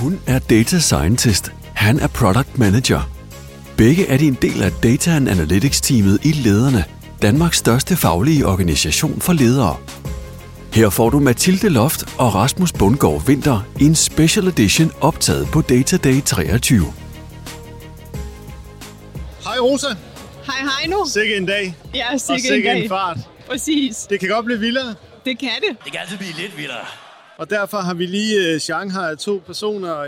Hun er data scientist. Han er product manager. Begge er de en del af Data and Analytics-teamet i Lederne, Danmarks største faglige organisation for ledere. Her får du Mathilde Loft og Rasmus Bundgaard Winter i en special edition optaget på Data Day 23. Hej Rosa. Hej nu. Sikke en dag. Ja, sikke og sikke en fart. Præcis. Det kan godt blive vildere. Det kan det. Det kan altid blive lidt vildere. Og derfor har vi lige Shanghai 2 personer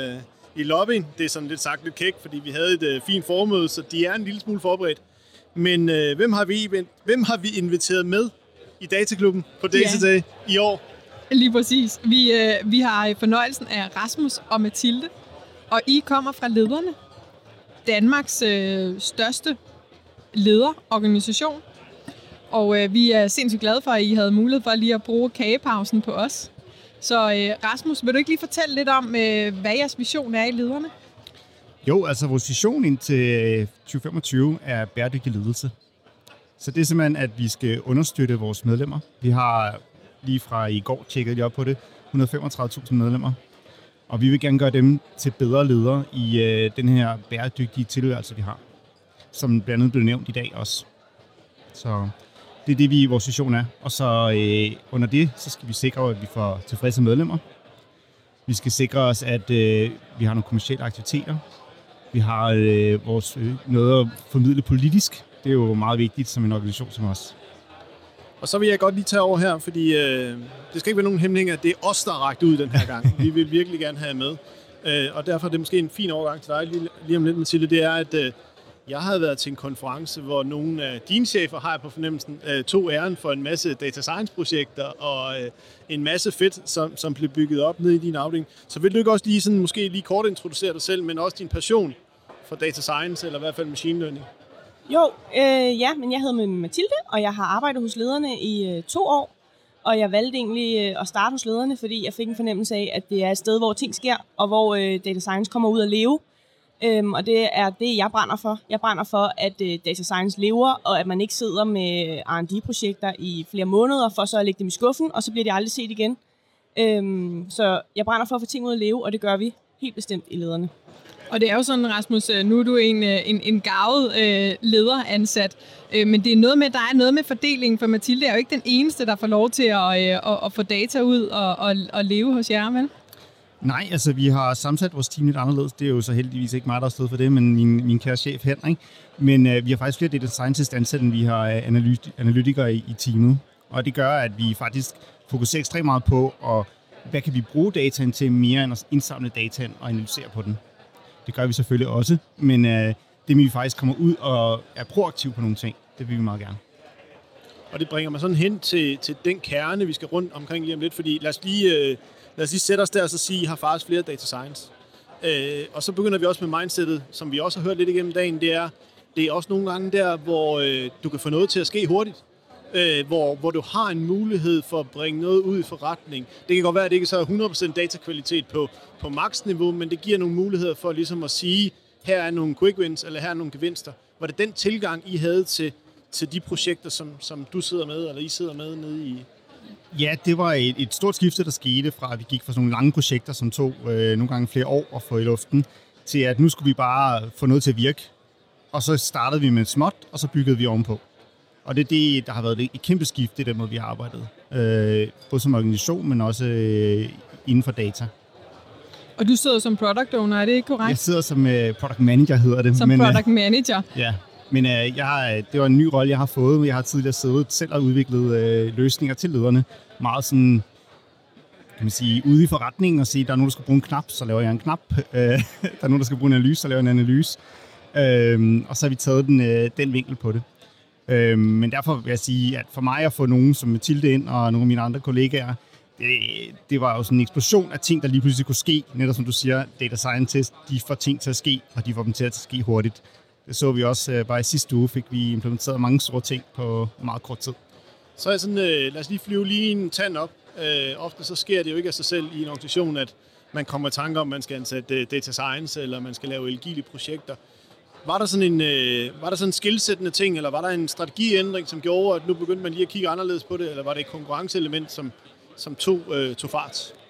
i lobbyen. Det er sådan lidt sagt lidt kæk, fordi vi havde et fint formøde, så de er en lille smule forberedt. Men hvem har vi inviteret med i Dataklubben på Data Day i år? Lige præcis. Vi har fornøjelsen af Rasmus og Mathilde, og I kommer fra Lederne, Danmarks største lederorganisation. Og vi er sindssygt glade for, at I havde mulighed for lige at bruge kagepausen på os. Så Rasmus, vil du ikke lige fortælle lidt om, hvad jeres vision er i Lederne? Jo, altså vores vision indtil 2025 er bæredygtig ledelse. Så det er simpelthen, at vi skal understøtte vores medlemmer. Vi har lige fra i går tjekket lige op på det, 135.000 medlemmer. Og vi vil gerne gøre dem til bedre ledere i den her bæredygtige tilværelse, vi har. Som blandt andet blev nævnt i dag også. Så det er det, vores vision er. Og så under det, så skal vi sikre, at vi får tilfredse medlemmer. Vi skal sikre os, at vi har nogle kommercielle aktiviteter. Vi har noget at formidle politisk. Det er jo meget vigtigt som en organisation som os. Og så vil jeg godt lige tage over her, fordi det skal ikke være nogen hemmelighed, at det er os, der har rakt ud den her gang. Vi vil virkelig gerne have med. Og derfor er det måske en fin overgang til dig lige om lidt, Mathilde. Det er, at jeg havde været til en konference, hvor nogle af dine chefer, har jeg på fornemmelsen, tog æren for en masse data science-projekter og en masse fedt, som blev bygget op ned i din afdeling. Så vil du ikke også lige sådan, måske lige kort introducere dig selv, men også din passion for data science, eller i hvert fald machine learning? Jo, men jeg hedder Mathilde, og jeg har arbejdet hos Lederne i 2 år. Og jeg valgte egentlig at starte hos Lederne, fordi jeg fik en fornemmelse af, at det er et sted, hvor ting sker, og hvor data science kommer ud at leve. Og det er det, jeg brænder for. Jeg brænder for, at data science lever, og at man ikke sidder med R&D-projekter i flere måneder, for så at lægge dem i skuffen, og så bliver de aldrig set igen. Så jeg brænder for at få ting ud at leve, og det gør vi helt bestemt i Lederne. Og det er jo sådan, Rasmus, nu er du en garvet lederansat, men det er noget med, der er noget med fordelingen, for Mathilde er jo ikke den eneste, der får lov til at få data ud og leve hos jer, vel? Nej, altså vi har sammensat vores team lidt anderledes. Det er jo så heldigvis ikke mig, der har stået for det, men min kære chef Henrik. Men vi har faktisk flere data scientist ansat, end vi har analytikere i teamet. Og det gør, at vi faktisk fokuserer ekstremt meget på, hvad kan vi bruge dataen til mere end at indsamle dataen og analysere på den. Det gør vi selvfølgelig også, men det med, vi faktisk kommer ud og er proaktive på nogle ting, det vil vi meget gerne. Og det bringer mig sådan hen til den kerne, vi skal rundt omkring lige om lidt, fordi lad os lige sætte os der og så sige, at I har faktisk flere data science. Og så begynder vi også med mindsetet, som vi også har hørt lidt igennem dagen, det er også nogle gange der, hvor du kan få noget til at ske hurtigt. Hvor du har en mulighed for at bringe noget ud i forretning. Det kan godt være, at det ikke så er 100% datakvalitet på max-niveau, men det giver nogle muligheder for ligesom at sige, her er nogle quick wins, eller her er nogle gevinster. Var det den tilgang, I havde til de projekter, som du sidder med, eller I sidder med nede i? Ja, det var et stort skifte, der skete fra, at vi gik fra sådan nogle lange projekter, som tog nogle gange flere år at få i luften, til at nu skulle vi bare få noget til at virke. Og så startede vi med småt, og så byggede vi ovenpå. Og det er det, der har været et kæmpe skift i den måde, vi har arbejdet. Både som organisation, men også inden for data. Og du sidder som product owner, er det ikke korrekt? Jeg sidder som product manager, hedder det. Product manager? Ja, men det var en ny rolle, jeg har fået. Jeg har tidligere siddet selv og udviklet løsninger til lederne. Meget sådan, kan man sige, ude i forretningen og sige, der er nogen, der skal bruge en knap, så laver jeg en knap. Der er nogen, der skal bruge en analyse, så laver jeg en analyse. Og så har vi taget den vinkel på det. Men derfor vil jeg sige, at for mig at få nogen som Mathilde ind og nogle af mine andre kollegaer, det var jo sådan en eksplosion af ting, der lige pludselig kunne ske. Netop som du siger, data scientist, de får ting til at ske, og de får dem til at ske hurtigt. Det så vi også bare i sidste uge, fik vi implementeret mange store ting på meget kort tid. Så er sådan, lad os lige flyve lige en tand op. Ofte så sker det jo ikke af sig selv i en organisation, at man kommer i tanke om, at man skal ansætte data science, eller man skal lave agile projekter. Var der sådan en skilsættende ting, eller var der en strategiændring, som gjorde, at nu begyndte man lige at kigge anderledes på det, eller var det et konkurrenceelement, som tog fart?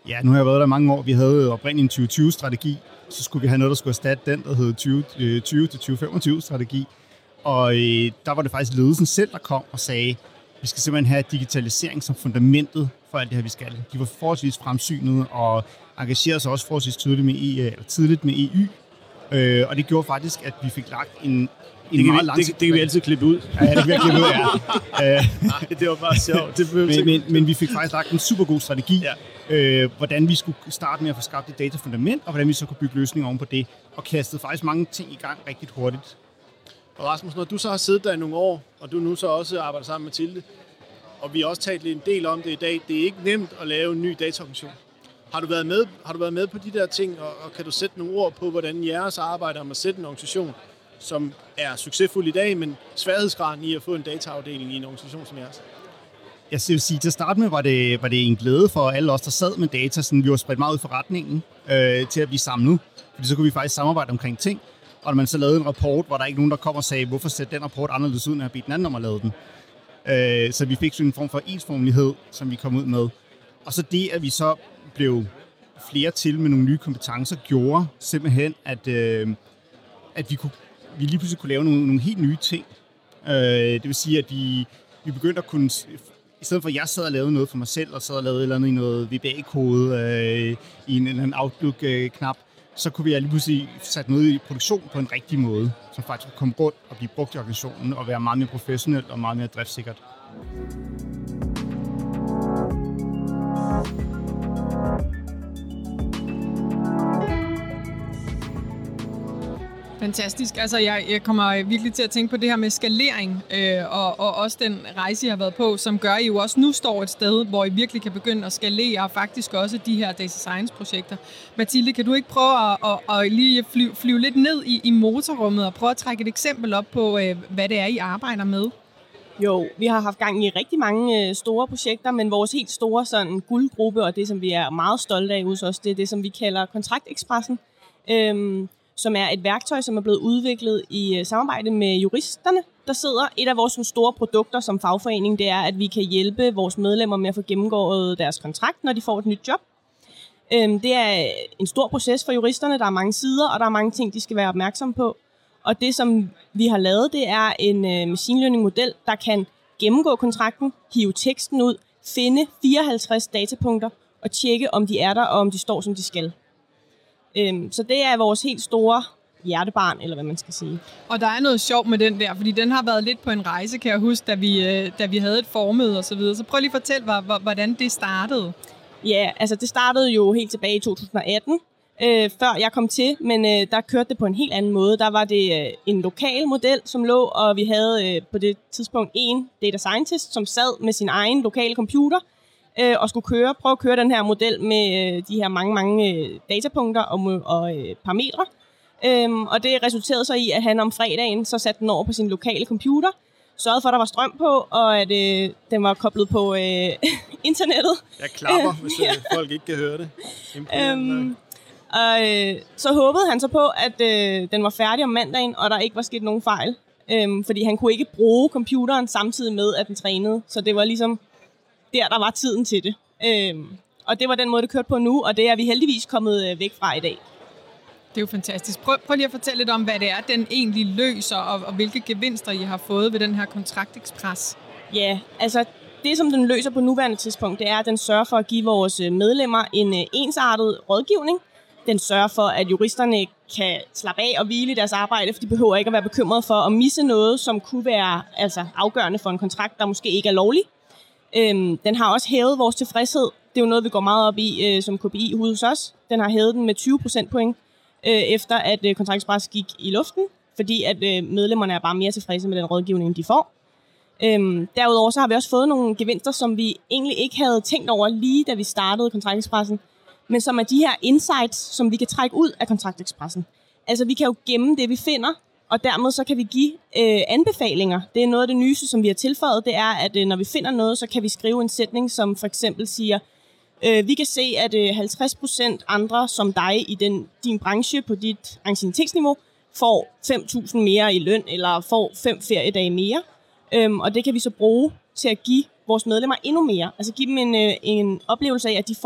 Ja, nu har jeg været der mange år. Vi havde oprindeligt en 2020-strategi. Så skulle vi have noget, der skulle erstatte den, der hed 2020-2025-strategi. Og der var det faktisk ledelsen selv, der kom og sagde, vi skal simpelthen have digitalisering som fundamentet for alt det her, vi skal. De var forholdsvis fremsynede og engagerede sig også forholdsvis tidligt med EU. Og det gjorde faktisk, at vi fik lagt en meget lang... Det kan vi altid klippe ud. Ja, det kan vi klippe ud, ja. Nej, det var bare sjovt. Men vi fik faktisk lagt en super god strategi, hvordan vi skulle starte med at få skabt et datafundament, og hvordan vi så kunne bygge løsninger oven på det, og kastede faktisk mange ting i gang rigtig hurtigt. Og Rasmus, når du så har siddet der i nogle år, og du nu så også arbejder sammen med Mathilde, og vi har også talt lidt en del om det i dag, det er ikke nemt at lave en ny dataorganisation. Har du været med på de der ting, og kan du sætte nogle ord på, hvordan jeres arbejde om at sætte en organisation, som er succesfuld i dag, men sværhedsgraden i at få en dataafdeling i en organisation som jeres? Jeg vil sige, til at starte med var det en glæde for alle os, der sad med data, sådan vi var spredt meget ud for retningen til at blive samlet, fordi så kunne vi faktisk samarbejde omkring ting. Og når man så lavede en rapport, hvor der ikke nogen, der kom og sagde, hvorfor sætte den rapport anderledes ud, når jeg bedt den anden om at lave den. Så vi fik sådan en form for ensformlighed, som vi kom ud med. Og så det, at vi så blev flere til med nogle nye kompetencer, gjorde simpelthen, at vi lige pludselig kunne lave nogle helt nye ting. Det vil sige, at vi begyndte at kunne, i stedet for at jeg sad og lavede noget for mig selv, og sad og lavede et eller andet i noget VBA-kode i en eller anden Outlook-knap, så kunne vi lige pludselig sætte noget i produktion på en rigtig måde, som faktisk kunne komme rundt og blive brugt i organisationen og være meget mere professionelt og meget mere driftssikkert. Fantastisk. Altså, jeg kommer virkelig til at tænke på det her med skalering, og også den rejse, jeg har været på, som gør, at I jo også nu står et sted, hvor I virkelig kan begynde at skalere, og faktisk også de her data science-projekter. Mathilde, kan du ikke prøve at lige flyve lidt ned i motorrummet, og prøve at trække et eksempel op på, hvad det er, I arbejder med? Jo, vi har haft gang i rigtig mange store projekter, men vores helt store sådan guldgruppe, og det, som vi er meget stolte af hos os, det er det, som vi kalder Kontraktexpressen, som er et værktøj, som er blevet udviklet i samarbejde med juristerne, der sidder. Et af vores store produkter som fagforening, det er, at vi kan hjælpe vores medlemmer med at få gennemgået deres kontrakt, når de får et nyt job. Det er en stor proces for juristerne. Der er mange sider, og der er mange ting, de skal være opmærksomme på. Og det, som vi har lavet, det er en machine learning-model, der kan gennemgå kontrakten, hive teksten ud, finde 54 datapunkter og tjekke, om de er der, og om de står, som de skal. Så det er vores helt store hjertebarn, eller hvad man skal sige. Og der er noget sjovt med den der, fordi den har været lidt på en rejse, kan jeg huske, da vi havde et formøde og så videre. Så prøv lige at fortælle, hvordan det startede. Ja, altså det startede jo helt tilbage i 2018, før jeg kom til, men der kørte det på en helt anden måde. Der var det en lokal model, som lå, og vi havde på det tidspunkt en data scientist, som sad med sin egen lokale computer, og skulle prøve at køre den her model med de her mange datapunkter og parametre. Og det resulterede så i, at han om fredagen så satte den over på sin lokale computer, sørgede for, at der var strøm på, og at den var koblet på internettet. Jeg klapper, hvis folk ikke kan høre det. Og så håbede han så på, at den var færdig om mandagen, og der ikke var sket nogen fejl. Fordi han kunne ikke bruge computeren samtidig med, at den trænede. Så det var ligesom der var tiden til det. Og det var den måde, det kørte på nu, og det er vi heldigvis kommet væk fra i dag. Det er jo fantastisk. Prøv lige at fortælle lidt om, hvad det er, den egentlig løser, og hvilke gevinster I har fået ved den her Kontraktexpress. Ja, altså det, som den løser på nuværende tidspunkt, det er, at den sørger for at give vores medlemmer en ensartet rådgivning. Den sørger for, at juristerne kan slappe af og hvile i deres arbejde, for de behøver ikke at være bekymrede for at misse noget, som kunne være afgørende for en kontrakt, der måske ikke er lovlig. Den har også hævet vores tilfredshed. Det er jo noget, vi går meget op i som KPI hos os. Den har hævet den med 20 procentpoint, efter at Kontraktexpress gik i luften, fordi at medlemmerne er bare mere tilfredse med den rådgivning, de får. Derudover så har vi også fået nogle gevinster, som vi egentlig ikke havde tænkt over lige da vi startede Kontraktexpressen, men som er de her insights, som vi kan trække ud af Kontraktexpressen. Altså vi kan jo gemme det, vi finder, og dermed så kan vi give anbefalinger. Det er noget af det nyeste, som vi har tilføjet, det er, at når vi finder noget, så kan vi skrive en sætning, som for eksempel siger, vi kan se, at 50% andre som dig i din branche på dit anciennitetsniveau får 5.000 mere i løn, eller får 5 feriedage mere. Og det kan vi så bruge til at give vores medlemmer endnu mere. Altså give dem en oplevelse af, at de får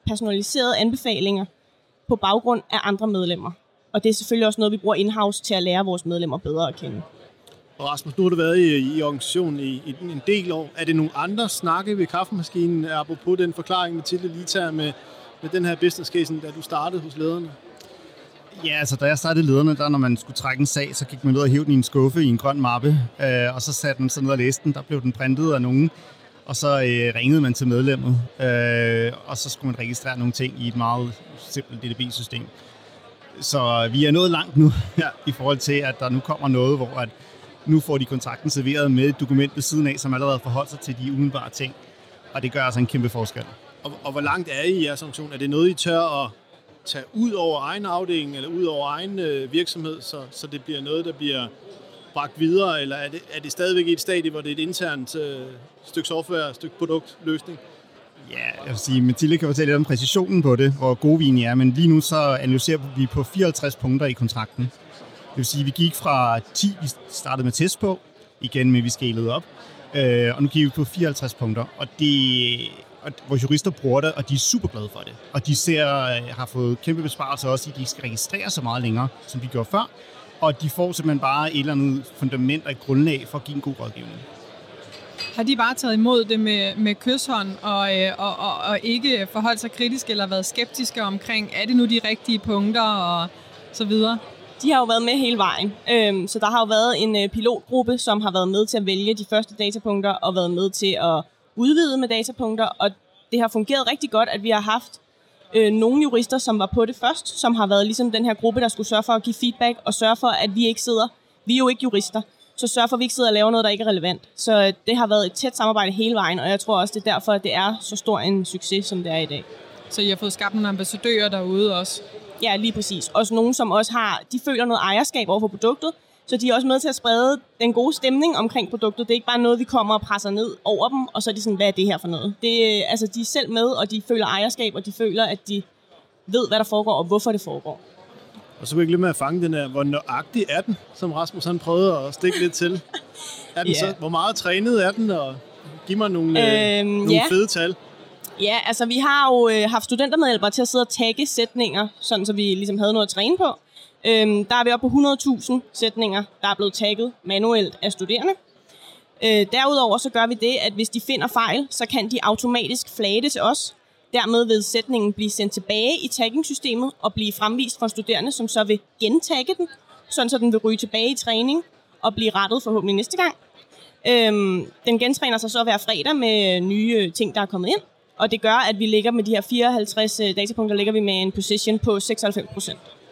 personaliserede anbefalinger på baggrund af andre medlemmer. Og det er selvfølgelig også noget, vi bruger in-house til at lære vores medlemmer bedre at kende. Og Rasmus, nu har du været i organisationen i en del år. Er det nogle andre snakke ved kaffemaskinen, apropos den forklaring, Mathilde lige tager med den her business case, da du startede hos lederne? Ja, altså da jeg startede lederne, der når man skulle trække en sag, så gik man ud og hævde den i en skuffe i en grøn mappe, og så satte man sig ned og læste den. Der blev den printet af nogen, og så ringede man til medlemmet, og så skulle man registrere nogle ting i et meget simpelt DDB-system. Så vi er nået langt nu i forhold til, at der nu kommer noget, hvor at nu får de kontrakten serveret med et dokument ved siden af, som allerede forholder sig til de umiddelbare ting, og det gør altså en kæmpe forskel. Og hvor langt er I i jeres funktion? Er det noget, I tør at tage ud over egen afdeling eller ud over egen virksomhed, så det bliver noget, der bliver bragt videre, eller er det stadigvæk i et stadie, hvor det er et internt stykke software, stykke produktløsning? Ja, jeg vil sige, Mathilde kan fortælle lidt om præcisionen på det, hvor gode vi egentlig er, men lige nu så analyserer vi på 54 punkter i kontrakten. Det vil sige, at vi gik fra 10, vi startede med test på, igen med vi scalede op, og nu kigger vi på 54 punkter, og vores jurister bruger det, og de er super glade for det. Og de har fået kæmpe besparelser også i, at de skal registrere så meget længere, som de gjorde før, og de får simpelthen bare et eller andet fundament og et grundlag for at give en god rådgivning. Har de bare taget imod det med kyshånd og ikke forholdt sig kritisk eller været skeptiske omkring, er det nu de rigtige punkter og så videre? De har jo været med hele vejen. Så der har jo været en pilotgruppe, som har været med til at vælge de første datapunkter og været med til at udvide med datapunkter. Og det har fungeret rigtig godt, at vi har haft nogle jurister, som var på det først, som har været ligesom den her gruppe, der skulle sørge for at give feedback og sørge for, at vi er jo ikke jurister, så sørge for, at vi ikke sidder og laver noget, der ikke er relevant. Så det har været et tæt samarbejde hele vejen, og jeg tror også, det er derfor, at det er så stor en succes, som det er i dag. Så I har fået skabt nogle ambassadører derude også? Ja, lige præcis. Også nogen, som også de føler noget ejerskab over for produktet, så de er også med til at sprede den gode stemning omkring produktet. Det er ikke bare noget, vi kommer og presser ned over dem, og så er de sådan, hvad er det her for noget? De er selv med, og de føler ejerskab, og de føler, at de ved, hvad der foregår, og hvorfor det foregår. Og så vil jeg glemme at fange den her, hvor nøjagtig er den, som Rasmus han prøvede at stikke lidt til. Er den så, hvor meget trænet er den, og giv mig nogle fede tal. Ja, altså vi har jo haft studentermedhjælpere til at sidde og tagge sætninger, sådan så vi ligesom havde noget at træne på. Der er vi oppe på 100.000 sætninger, der er blevet tagget manuelt af studerende. Derudover så gør vi det, at hvis de finder fejl, så kan de automatisk flage det til os. Dermed vil sætningen blive sendt tilbage i taggingsystemet og blive fremvist for studerende, som så vil gentagge den, sådan så den vil ryge tilbage i træning og blive rettet forhåbentlig næste gang. Den gentræner sig så hver fredag med nye ting, der er kommet ind. Og det gør, at vi ligger med de her 54 datapunkter, ligger vi med en position på 96%.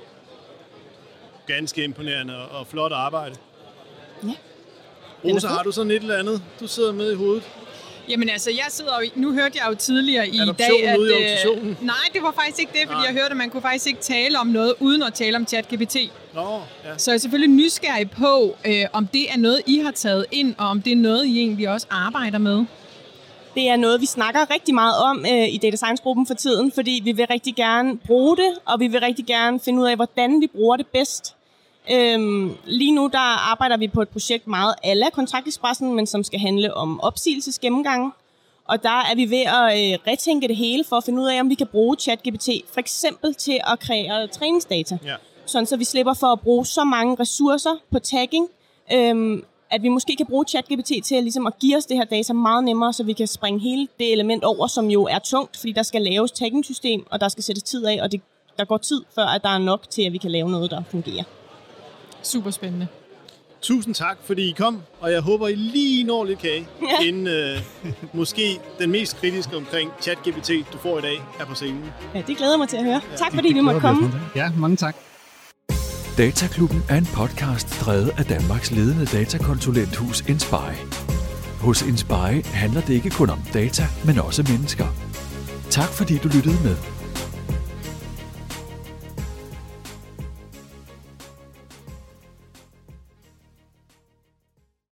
Ganske imponerende og flot arbejde. Ja. Rosa, har du sådan et eller andet, du sidder med i hovedet? Jamen altså, nu hørte jeg jo tidligere i Adoption dag, at... ude i organisationen? Nej, det var faktisk ikke det, fordi jeg hørte, at man kunne faktisk ikke tale om noget, uden at tale om ChatGPT. Nå, ja. Så jeg er selvfølgelig nysgerrig på, om det er noget, I har taget ind, og om det er noget, I egentlig også arbejder med. Det er noget, vi snakker rigtig meget om i Data Science-gruppen for tiden, fordi vi vil rigtig gerne bruge det, og vi vil rigtig gerne finde ud af, hvordan vi bruger det bedst. Lige nu der arbejder vi på et projekt meget a la Kontraktexpressen, men som skal handle om opsigelsesgennemgange. Og der er vi ved at retænke det hele for at finde ud af, om vi kan bruge ChatGPT for eksempel til at kreere træningsdata. Ja. Sådan så vi slipper for at bruge så mange ressourcer på tagging, at vi måske kan bruge ChatGPT til ligesom at give os det her data meget nemmere, så vi kan springe hele det element over, som jo er tungt, fordi der skal laves tagging-system, og der skal sættes tid af, og der går tid, før at der er nok til, at vi kan lave noget, der fungerer. Super spændende. Tusind tak, fordi I kom, og jeg håber, I lige når lidt kage, inden måske den mest kritiske omkring ChatGPT, du får i dag, er på scenen. Ja, det glæder mig til at høre. Tak fordi vi måtte komme. Ja, mange tak. Dataklubben er en podcast drevet af Danmarks ledende datakonsulenthus Inspire. Hos Inspire handler det ikke kun om data, men også mennesker. Tak fordi du lyttede med.